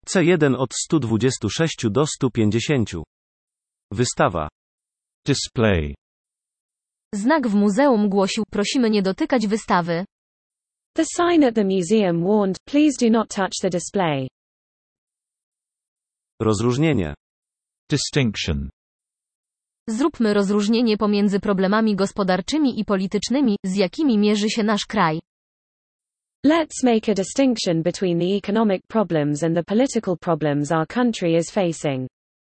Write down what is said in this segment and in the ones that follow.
C1 od 126 do 150. Wystawa. Display. Znak w muzeum głosił: prosimy nie dotykać wystawy. The sign at the museum warned, please do not touch the display. Rozróżnienie. Distinction. Zróbmy rozróżnienie pomiędzy problemami gospodarczymi i politycznymi, z jakimi mierzy się nasz kraj. Let's make a distinction between the economic problems and the political problems our country is facing.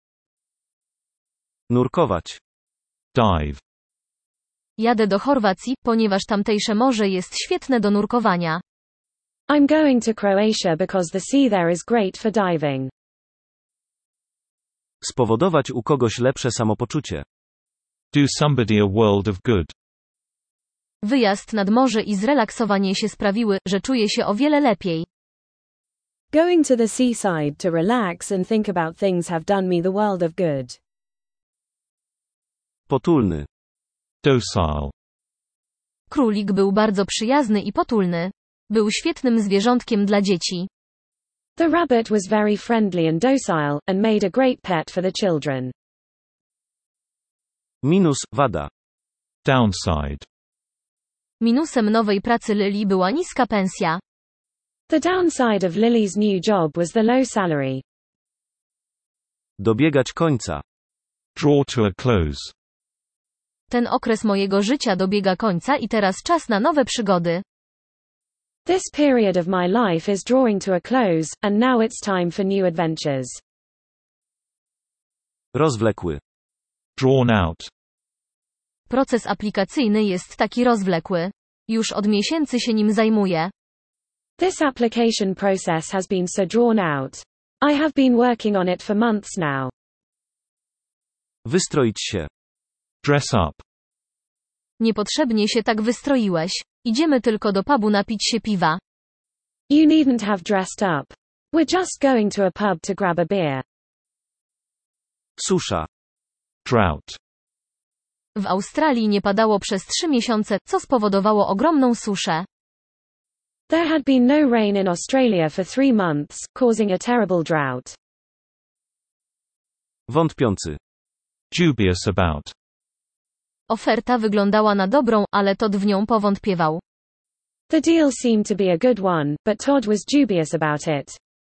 Nurkować. Dive. Jadę do Chorwacji, ponieważ tamtejsze morze jest świetne do nurkowania. I'm going to Croatia because the sea there is great for diving. Spowodować u kogoś lepsze samopoczucie. Do somebody a world of good. Wyjazd nad morze i zrelaksowanie się sprawiły, że czuję się o wiele lepiej. Going to the seaside to relax and think about things have done me the world of good. Potulny. Docile. Królik był bardzo przyjazny i potulny. Był świetnym zwierzątkiem dla dzieci. The rabbit was very friendly and docile, and made a great pet for the children. Minus, wada. Downside. Minusem nowej pracy Lily była niska pensja. The downside of Lily's new job was the low salary. Dobiegać końca. Draw to a close. Ten okres mojego życia dobiega końca i teraz czas na nowe przygody. This period of my life is drawing to a close, and now it's time for new adventures. Rozwlekły. Drawn out. Proces aplikacyjny jest taki rozwlekły. Już od miesięcy się nim zajmuję. This application process has been so drawn out. I have been working on it for months now. Wystroić się. Dress up. Niepotrzebnie się tak wystroiłeś. Idziemy tylko do pubu napić się piwa. You needn't have dressed up. We're just going to a pub to grab a beer. Susza. Drought. W Australii nie padało przez 3 miesiące, co spowodowało ogromną suszę. There had been no rain in Australia for 3 months, causing a terrible drought. Wątpiący. Dubious about. Oferta wyglądała na dobrą, ale Todd w nią powątpiewał. The deal seemed to be a good one, but Todd was dubious about it.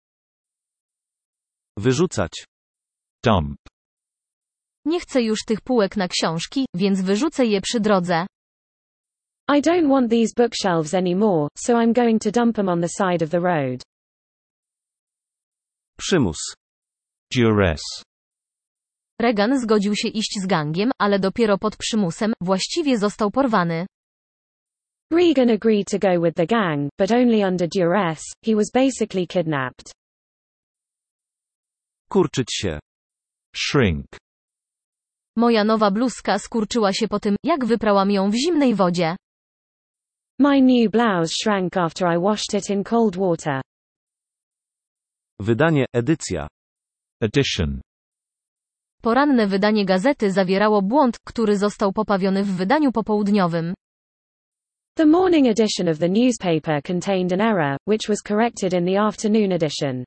Wyrzucać. Dump. Nie chcę już tych półek na książki, więc wyrzucę je przy drodze. I don't want these bookshelves anymore, so I'm going to dump them on the side of the road. Przymus. Duress. Reagan zgodził się iść z gangiem, ale dopiero pod przymusem, właściwie został porwany. Reagan agreed to go with the gang, but only under duress. He was basically kidnapped. Kurczyć się. Shrink. Moja nowa bluzka skurczyła się po tym, jak wyprałam ją w zimnej wodzie. My new blouse shrank after I washed it in cold water. Wydanie, edycja. Edition. Poranne wydanie gazety zawierało błąd, który został poprawiony w wydaniu popołudniowym. The morning edition of the newspaper contained an error, which was corrected in the afternoon edition.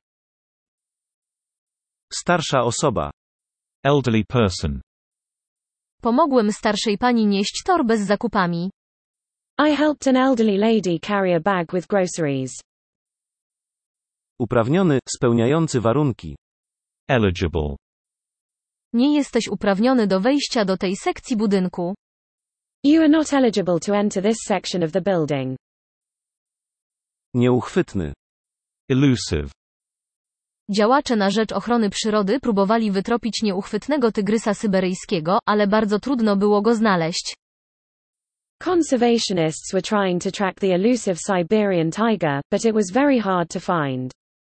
Starsza osoba. Elderly person. Pomogłem starszej pani nieść torbę z zakupami. I helped an elderly lady carry a bag with groceries. Uprawniony, spełniający warunki. Eligible. Nie jesteś uprawniony do wejścia do tej sekcji budynku. You are not eligible to enter this section of the building. Nieuchwytny. Elusive. Działacze na rzecz ochrony przyrody próbowali wytropić nieuchwytnego tygrysa syberyjskiego, ale bardzo trudno było go znaleźć. Conservationists were trying to track the elusive Siberian tiger, but it was very hard to find.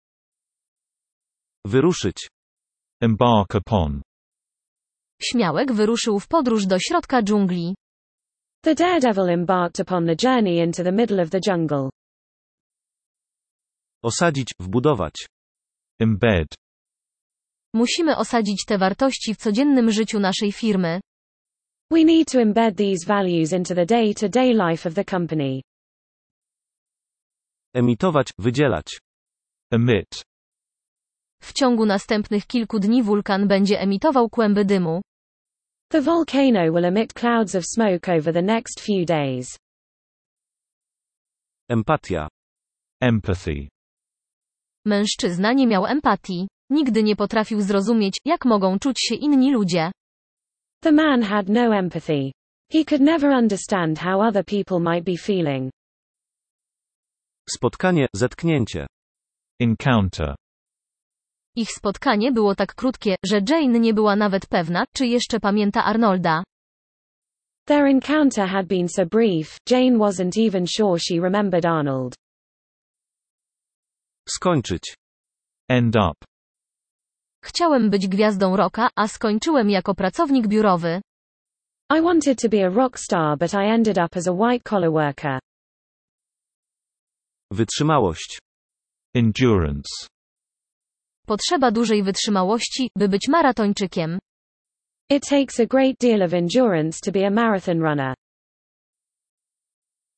Wyruszyć. Embark upon. Śmiałek wyruszył w podróż do środka dżungli. The daredevil embarked upon the journey into the middle of the jungle. Osadzić, wbudować. Embed. Musimy osadzić te wartości w codziennym życiu naszej firmy. We need to embed these values into the day-to-day life of the company. Emitować, wydzielać. Emit. ciągu następnych kilku dni wulkan będzie emitował kłęby dymu. The volcano will emit clouds of smoke over the next few days. Empatia. Empathy. Mężczyzna nie miał empatii. Nigdy nie potrafił zrozumieć, jak mogą czuć się inni ludzie. The man had no empathy. He could never understand how other people might be feeling. Spotkanie, zetknięcie. Encounter. Ich spotkanie było tak krótkie, że Jane nie była nawet pewna, czy jeszcze pamięta Arnolda. Their encounter had been so brief, Jane wasn't even sure she remembered Arnold. Skończyć. End up. Chciałem być gwiazdą rocka, a skończyłem jako pracownik biurowy. I wanted to be a rock star but I ended up as a white-collar worker. Wytrzymałość. Endurance. Potrzeba dużej wytrzymałości, by być maratończykiem. It takes a great deal of endurance to be a marathon runner.